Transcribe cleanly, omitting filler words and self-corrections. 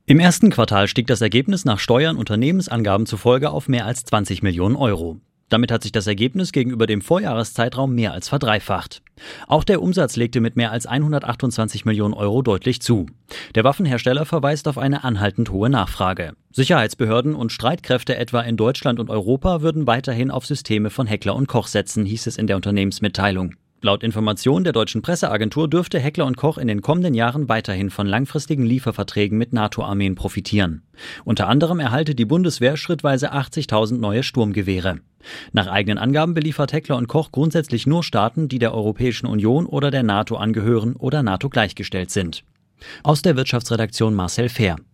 Im ersten Quartal stieg das Ergebnis nach Steuern Unternehmensangaben zufolge auf mehr als 20 Millionen Euro. Damit hat sich das Ergebnis gegenüber dem Vorjahreszeitraum mehr als verdreifacht. Auch der Umsatz legte mit mehr als 128 Millionen Euro deutlich zu. Der Waffenhersteller verweist auf eine anhaltend hohe Nachfrage. Sicherheitsbehörden und Streitkräfte etwa in Deutschland und Europa würden weiterhin auf Systeme von Heckler & Koch setzen, hieß es in der Unternehmensmitteilung. Laut Informationen der deutschen Presseagentur dürfte Heckler & Koch in den kommenden Jahren weiterhin von langfristigen Lieferverträgen mit NATO-Armeen profitieren. Unter anderem erhalte die Bundeswehr schrittweise 80.000 neue Sturmgewehre. Nach eigenen Angaben beliefert Heckler & Koch grundsätzlich nur Staaten, die der Europäischen Union oder der NATO angehören oder NATO gleichgestellt sind. Aus der Wirtschaftsredaktion Marcel Fehr.